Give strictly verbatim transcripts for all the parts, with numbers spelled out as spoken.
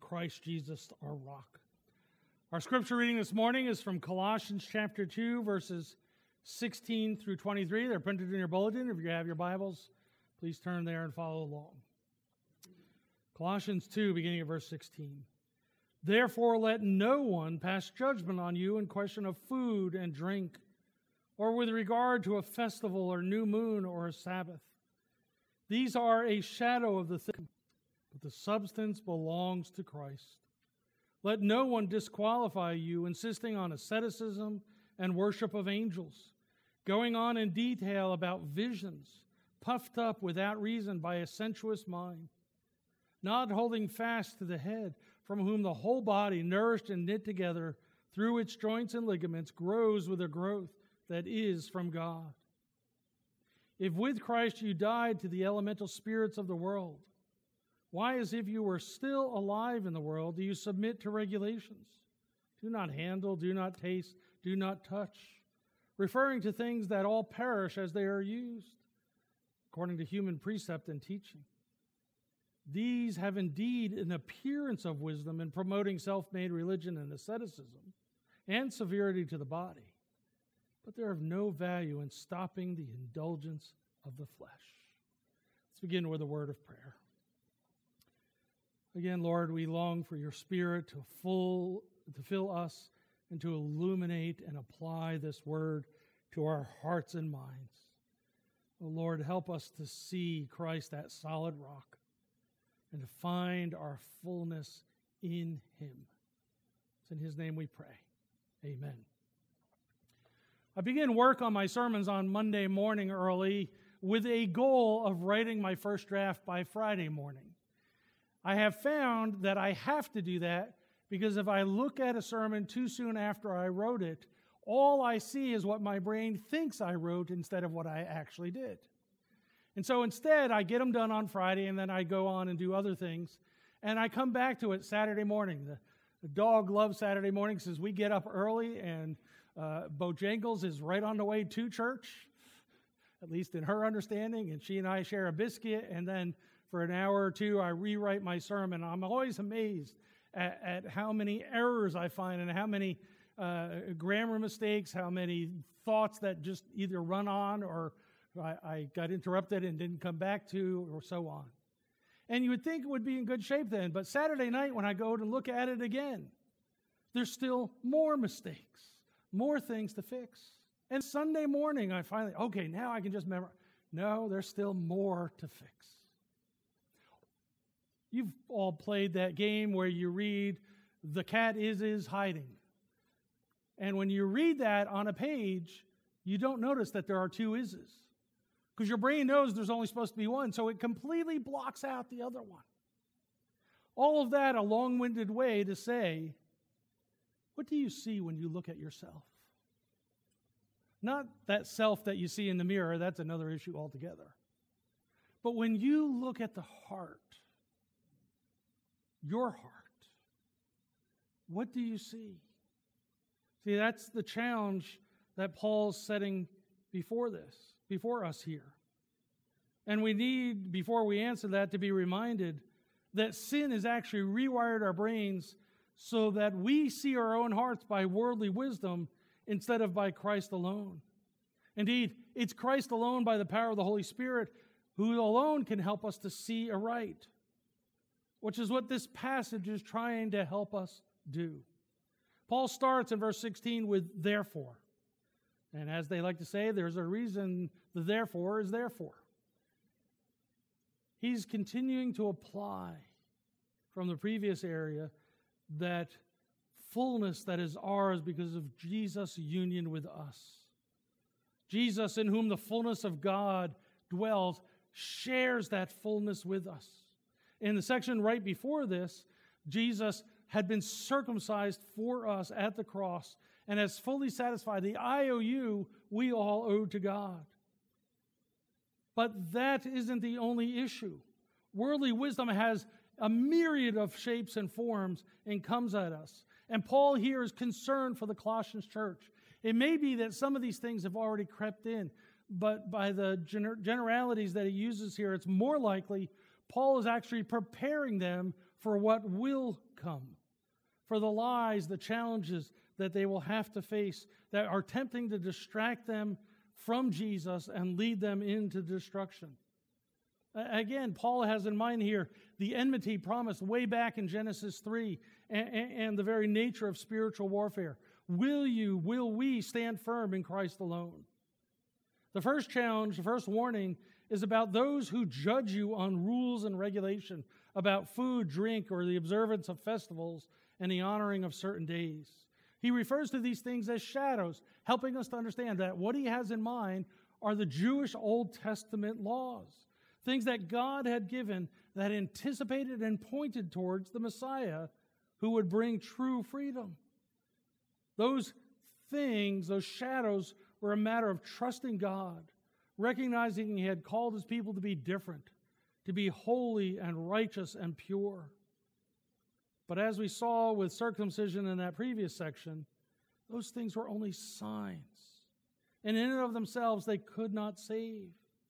Christ Jesus our rock. Our scripture reading this morning is from Colossians chapter two, verses sixteen through twenty-three. They're printed in your bulletin. If you have your Bibles, please turn there and follow along. Colossians two, beginning at verse sixteen. Therefore, let no one pass judgment on you in question of food and drink, or with regard to a festival or new moon or a Sabbath. These are a shadow of the thing, but the substance belongs to Christ. Let no one disqualify you, insisting on asceticism and worship of angels, going on in detail about visions, puffed up without reason by a sensuous mind, not holding fast to the head, from whom the whole body, nourished and knit together through its joints and ligaments, grows with a growth that is from God. If with Christ you died to the elemental spirits of the world, why, as if you were still alive in the world, do you submit to regulations? Do not handle, do not taste, do not touch, referring to things that all perish as they are used, according to human precept and teaching. These have indeed an appearance of wisdom in promoting self-made religion and asceticism and severity to the body, but they're of no value in stopping the indulgence of the flesh. Let's begin with a word of prayer. Again, Lord, we long for your Spirit to full to fill us and to illuminate and apply this word to our hearts and minds. Oh, Lord, help us to see Christ, that solid rock, and to find our fullness in him. It's in his name we pray. Amen. I begin work on my sermons on Monday morning early with a goal of writing my first draft by Friday morning. I have found that I have to do that because if I look at a sermon too soon after I wrote it, all I see is what my brain thinks I wrote instead of what I actually did. And so instead, I get them done on Friday, and then I go on and do other things. And I come back to it Saturday morning. The, the dog loves Saturday mornings as we get up early, and uh, Bojangles is right on the way to church, at least in her understanding, and she and I share a biscuit, and then for an hour or two, I rewrite my sermon. I'm always amazed at, at how many errors I find and how many uh, grammar mistakes, how many thoughts that just either run on or I, I got interrupted and didn't come back to, or so on. And you would think it would be in good shape then, but Saturday night when I go to look at it again, there's still more mistakes, more things to fix. And Sunday morning, I finally, okay, now I can just memorize. No, there's still more to fix. You've all played that game where you read, the cat is is hiding. And when you read that on a page, you don't notice that there are two is's. Because your brain knows there's only supposed to be one, so it completely blocks out the other one. All of that a long-winded way to say, what do you see when you look at yourself? Not that self that you see in the mirror, that's another issue altogether. But when you look at the heart, your heart, what do you see? See, that's the challenge that Paul's setting before this. Before us here. And we need, before we answer that, to be reminded that sin has actually rewired our brains so that we see our own hearts by worldly wisdom instead of by Christ alone. Indeed, it's Christ alone by the power of the Holy Spirit who alone can help us to see aright, which is what this passage is trying to help us do. Paul starts in verse sixteen with therefore. And as they like to say, there's a reason the therefore is therefore. He's continuing to apply from the previous area that fullness that is ours because of Jesus' union with us. Jesus, in whom the fullness of God dwells, shares that fullness with us. In the section right before this, Jesus had been circumcised for us at the cross and has fully satisfied the I O U we all owe to God. But that isn't the only issue. Worldly wisdom has a myriad of shapes and forms and comes at us. And Paul here is concerned for the Colossians church. It may be that some of these things have already crept in, but by the gener- generalities that he uses here, it's more likely Paul is actually preparing them for what will come, for the lies, the challenges that they will have to face that are tempting to distract them from Jesus and lead them into destruction. Again, Paul has in mind here the enmity promised way back in Genesis three and, and the very nature of spiritual warfare. Will you, will we stand firm in Christ alone? The first challenge, the first warning is about those who judge you on rules and regulation about food, drink, or the observance of festivals and the honoring of certain days. He refers to these things as shadows, helping us to understand that what he has in mind are the Jewish Old Testament laws, things that God had given that anticipated and pointed towards the Messiah who would bring true freedom. Those things, those shadows, were a matter of trusting God, recognizing he had called his people to be different, to be holy and righteous and pure. But as we saw with circumcision in that previous section, those things were only signs. And in and of themselves, they could not save.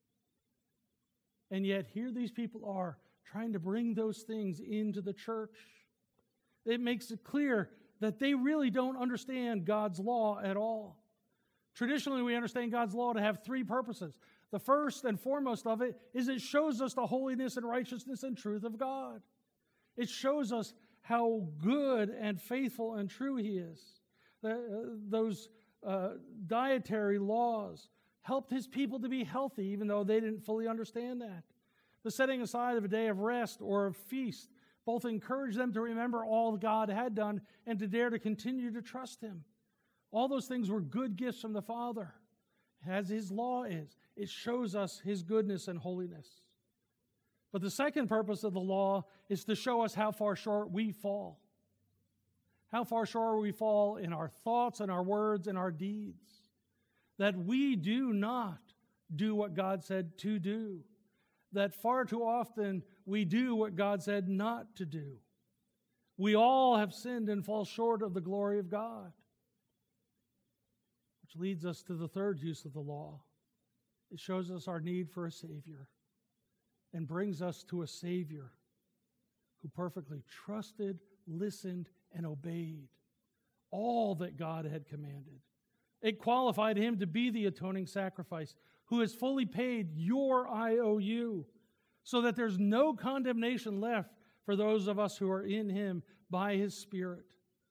And yet here these people are trying to bring those things into the church. It makes it clear that they really don't understand God's law at all. Traditionally, we understand God's law to have three purposes. The first and foremost of it is it shows us the holiness and righteousness and truth of God. It shows us how good and faithful and true he is. The, uh, those uh, dietary laws helped his people to be healthy, even though they didn't fully understand that. The setting aside of a day of rest or of feast both encouraged them to remember all God had done and to dare to continue to trust him. All those things were good gifts from the Father, as his law is. It shows us his goodness and holiness. But the second purpose of the law is to show us how far short we fall. How far short we fall in our thoughts and our words and our deeds. That we do not do what God said to do. That far too often we do what God said not to do. We all have sinned and fall short of the glory of God. Which leads us to the third use of the law. It shows us our need for a Savior and brings us to a Savior who perfectly trusted, listened, and obeyed all that God had commanded. It qualified him to be the atoning sacrifice who has fully paid your I O U so that there's no condemnation left for those of us who are in him by his Spirit.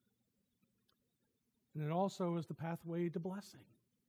And it also is the pathway to blessing.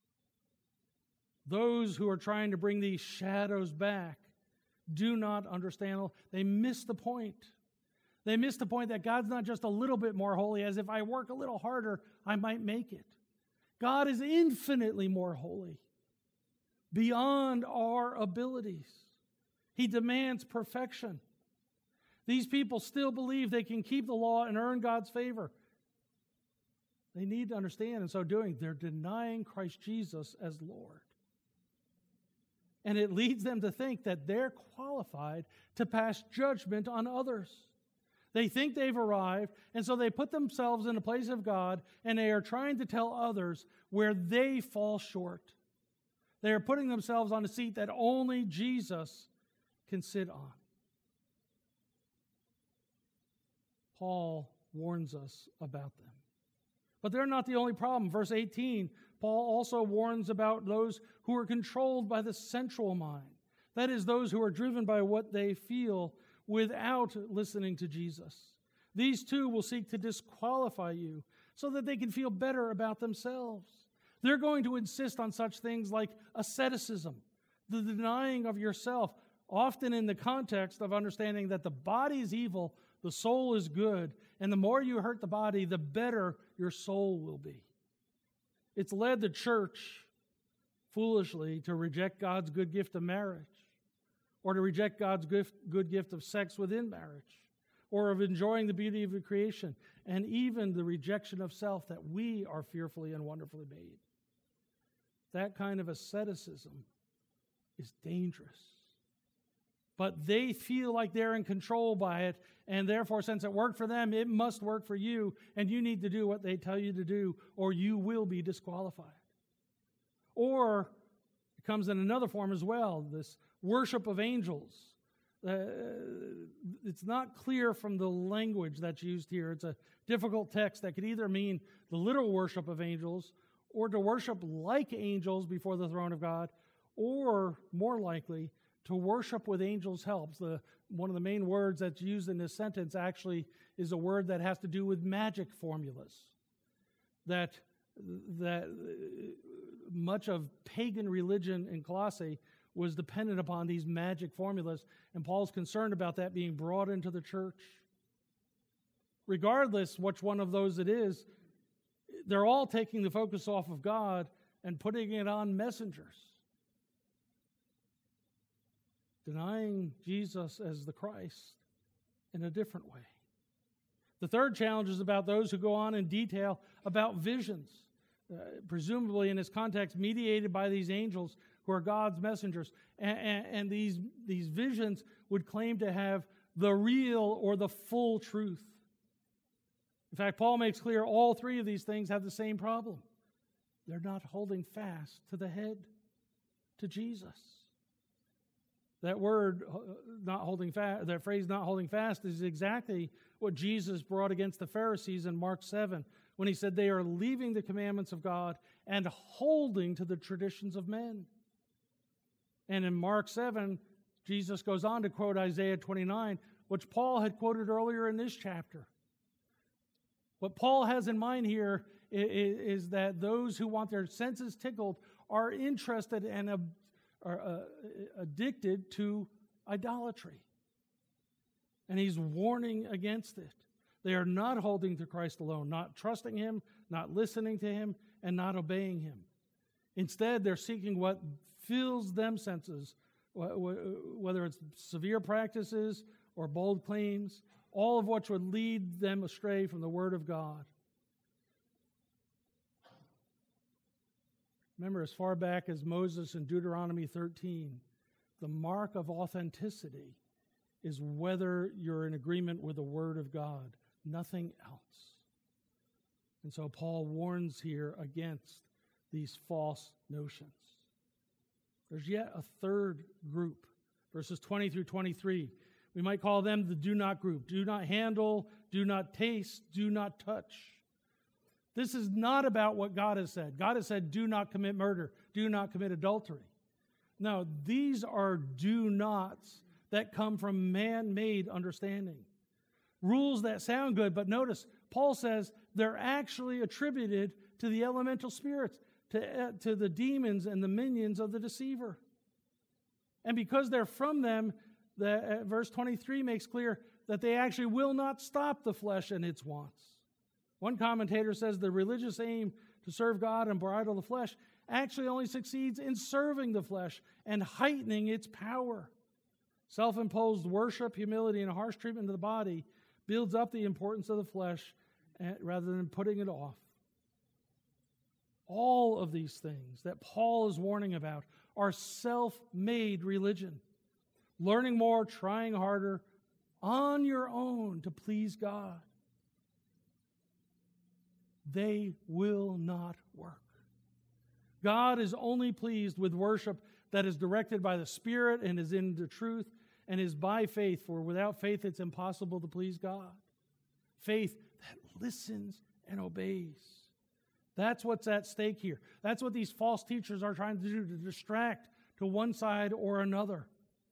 Those who are trying to bring these shadows back do not understand. They miss the point. They miss the point that God's not just a little bit more holy, as if I work a little harder, I might make it. God is infinitely more holy, beyond our abilities. He demands perfection. These people still believe they can keep the law and earn God's favor. They need to understand, in so doing, they're denying Christ Jesus as Lord. And it leads them to think that they're qualified to pass judgment on others. They think they've arrived, and so they put themselves in the place of God, and they are trying to tell others where they fall short. They are putting themselves on a seat that only Jesus can sit on. Paul warns us about them. But they're not the only problem. Verse eighteen, Paul also warns about those who are controlled by the sensual mind. That is, those who are driven by what they feel without listening to Jesus. These too will seek to disqualify you so that they can feel better about themselves. They're going to insist on such things like asceticism, the denying of yourself, often in the context of understanding that the body is evil, the soul is good, and the more you hurt the body, the better your soul will be. It's led the church, foolishly, to reject God's good gift of marriage, or to reject God's good gift of sex within marriage, or of enjoying the beauty of the creation, and even the rejection of self that we are fearfully and wonderfully made. That kind of asceticism is dangerous. But they feel like they're in control by it, and therefore, since it worked for them, it must work for you, and you need to do what they tell you to do, or you will be disqualified. Or it comes in another form as well, this worship of angels, Uh, it's not clear from the language that's used here. It's a difficult text that could either mean the literal worship of angels, or to worship like angels before the throne of God, or more likely, to worship with angels' helps. The, one of the main words that's used in this sentence actually is a word that has to do with magic formulas. That, that much of pagan religion in Colossae was dependent upon these magic formulas, and Paul's concerned about that being brought into the church. Regardless which one of those it is, they're all taking the focus off of God and putting it on messengers, denying Jesus as the Christ in a different way. The third challenge is about those who go on in detail about visions, uh, presumably in this context mediated by these angels who are God's messengers. And, and, and these, these visions would claim to have the real or the full truth. In fact, Paul makes clear all three of these things have the same problem. They're not holding fast to the head, to Jesus. That word, uh, not holding fast, that phrase, not holding fast, is exactly what Jesus brought against the Pharisees in Mark seven, when he said they are leaving the commandments of God and holding to the traditions of men. And in Mark seven, Jesus goes on to quote Isaiah twenty-nine, which Paul had quoted earlier in this chapter. What Paul has in mind here is, is that those who want their senses tickled are interested and uh, are uh, addicted to idolatry. And he's warning against it. They are not holding to Christ alone, not trusting him, not listening to him, and not obeying him. Instead, they're seeking what fills them senses, whether it's severe practices or bold claims, all of which would lead them astray from the Word of God. Remember, as far back as Moses in Deuteronomy thirteen, the mark of authenticity is whether you're in agreement with the Word of God, nothing else. And so Paul warns here against these false notions. There's yet a third group, verses twenty through twenty-three. We might call them the do not group. Do not handle, do not taste, do not touch. This is not about what God has said. God has said, do not commit murder, do not commit adultery. No, these are do nots that come from man-made understanding. Rules that sound good, but notice, Paul says they're actually attributed to the elemental spirits, to, uh, to the demons and the minions of the deceiver. And because they're from them, the, uh, verse twenty-three makes clear that they actually will not stop the flesh and its wants. One commentator says the religious aim to serve God and bridle the flesh actually only succeeds in serving the flesh and heightening its power. Self-imposed worship, humility, and harsh treatment of the body builds up the importance of the flesh rather than putting it off. All of these things that Paul is warning about are self-made religion. Learning more, trying harder, on your own to please God. They will not work. God is only pleased with worship that is directed by the Spirit and is in the truth and is by faith, for without faith it's impossible to please God. Faith that listens and obeys. That's what's at stake here. That's what these false teachers are trying to do, to distract to one side or another.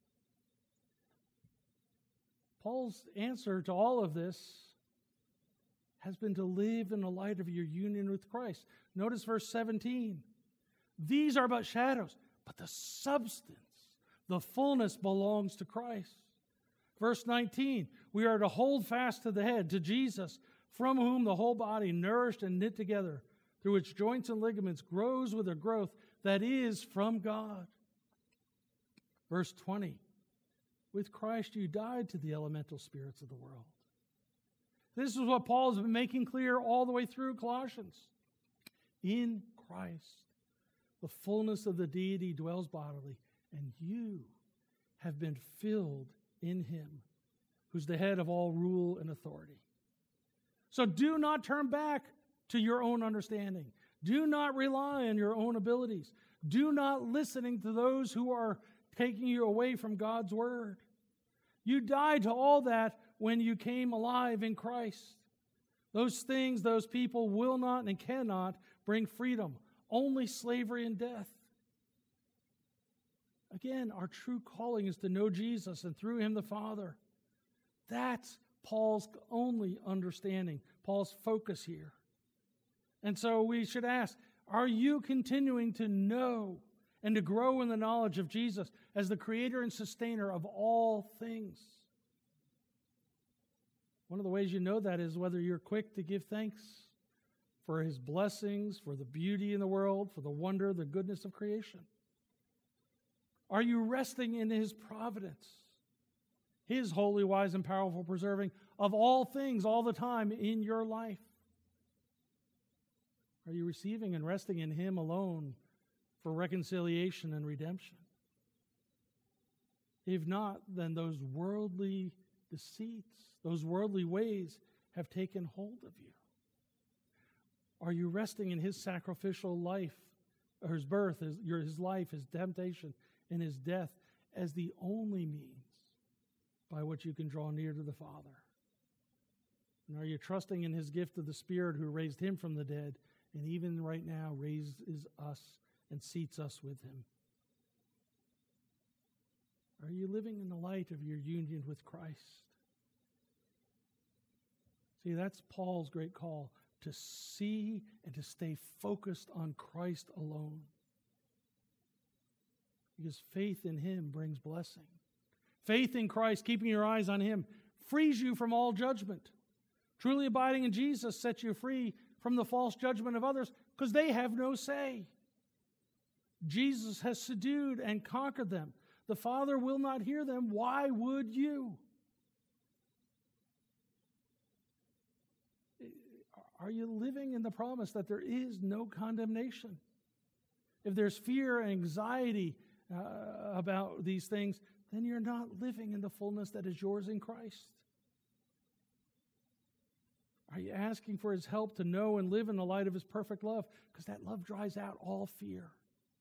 Paul's answer to all of this has been to live in the light of your union with Christ. Notice verse seventeen. These are but shadows, but the substance, the fullness belongs to Christ. Verse nineteen, we are to hold fast to the head, to Jesus, from whom the whole body, nourished and knit together, through its joints and ligaments, grows with a growth that is from God. Verse twenty, with Christ you died to the elemental spirits of the world. This is what Paul has been making clear all the way through Colossians. In Christ, the fullness of the deity dwells bodily, and you have been filled in him, who's the head of all rule and authority. So do not turn back to your own understanding. Do not rely on your own abilities. Do not listening to those who are taking you away from God's word. You died to all that when you came alive in Christ. Those things, those people will not and cannot bring freedom. Only slavery and death. Again, our true calling is to know Jesus and through him the Father. That's Paul's only understanding, Paul's focus here. And so we should ask, are you continuing to know and to grow in the knowledge of Jesus as the creator and sustainer of all things? One of the ways you know that is whether you're quick to give thanks for his blessings, for the beauty in the world, for the wonder, the goodness of creation. Are you resting in his providence, his holy, wise, and powerful preserving of all things all the time in your life? Are you receiving and resting in him alone for reconciliation and redemption? If not, then those worldly deceits, those worldly ways have taken hold of you. Are you resting in his sacrificial life, or his birth, his, your, his life, his temptation, and his death as the only means by which you can draw near to the Father? And are you trusting in his gift of the Spirit who raised him from the dead and even right now raises us and seats us with him? Are you living in the light of your union with Christ? See, that's Paul's great call, to see and to stay focused on Christ alone. Because faith in him brings blessing. Faith in Christ, keeping your eyes on him, frees you from all judgment. Truly abiding in Jesus sets you free from the false judgment of others because they have no say. Jesus has subdued and conquered them. The Father will not hear them. Why would you? Are you living in the promise that there is no condemnation? If there's fear and anxiety uh, about these things, then you're not living in the fullness that is yours in Christ. Are you asking for his help to know and live in the light of his perfect love? Because that love dries out all fear.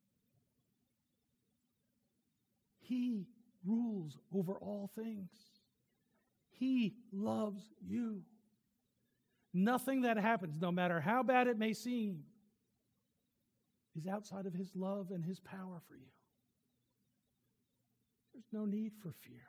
He rules over all things. He loves you. Nothing that happens, no matter how bad it may seem, is outside of his love and his power for you. There's no need for fear.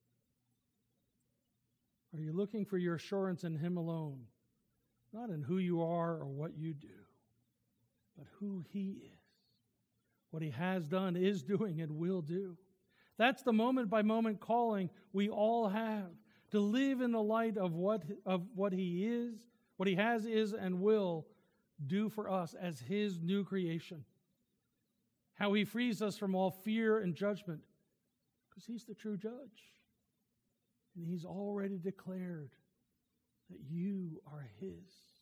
Are you looking for your assurance in him alone? Not in who you are or what you do, but who he is. What he has done, is doing, and will do. That's the moment-by-moment calling we all have, to live in the light of what, of what he is, what he has, is, and will do for us as his new creation. How he frees us from all fear and judgment, because he's the true judge. And he's already declared that you are his,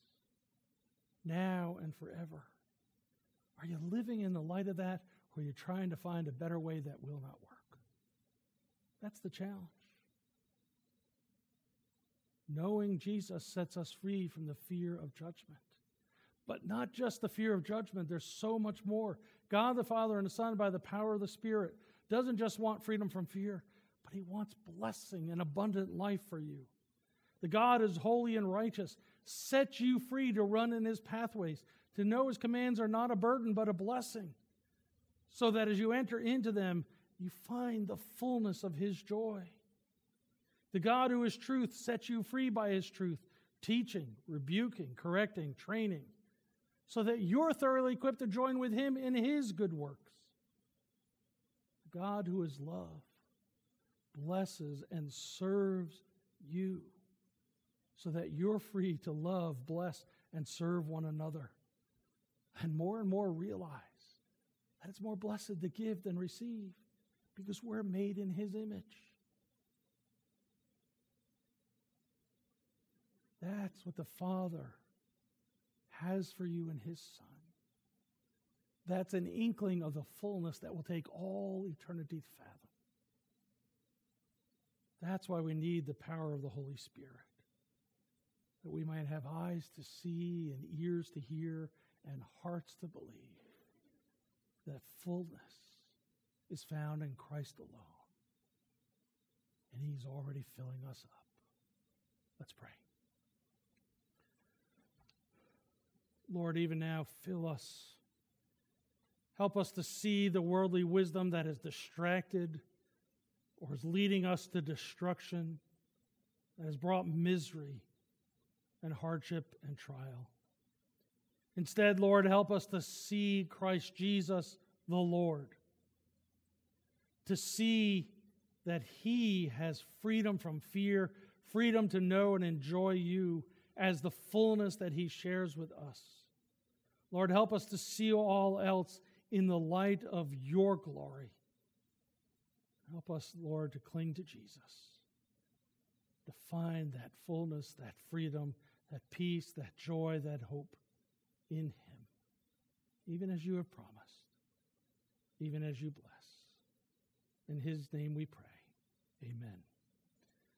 now and forever. Are you living in the light of that, or are you trying to find a better way that will not work? That's the challenge. Knowing Jesus sets us free from the fear of judgment. But not just the fear of judgment, there's so much more. God the Father and the Son, by the power of the Spirit, doesn't just want freedom from fear, but he wants blessing and abundant life for you. The God is holy and righteous, sets you free to run in his pathways, to know his commands are not a burden but a blessing, so that as you enter into them, you find the fullness of his joy. The God who is truth sets you free by his truth, teaching, rebuking, correcting, training, so that you're thoroughly equipped to join with him in his good works. The God who is love blesses and serves you, so that you're free to love, bless, and serve one another. And more and more realize that it's more blessed to give than receive, because we're made in his image. That's what the Father has for you in his Son. That's an inkling of the fullness that will take all eternity to fathom. That's why we need the power of the Holy Spirit, that we might have eyes to see and ears to hear and hearts to believe that fullness is found in Christ alone. and he's already filling us up. Let's pray. Lord, even now, fill us. Help us to see the worldly wisdom that is distracted or is leading us to destruction, that has brought misery and hardship and trial. Instead, Lord, help us to see Christ Jesus, the Lord, to see that he has freedom from fear, freedom to know and enjoy you as the fullness that he shares with us. Lord, help us to see all else in the light of your glory. Help us, Lord, to cling to Jesus, to find that fullness, that freedom, that peace, that joy, that hope in him, even as you have promised, even as you bless. In his name we pray. Amen.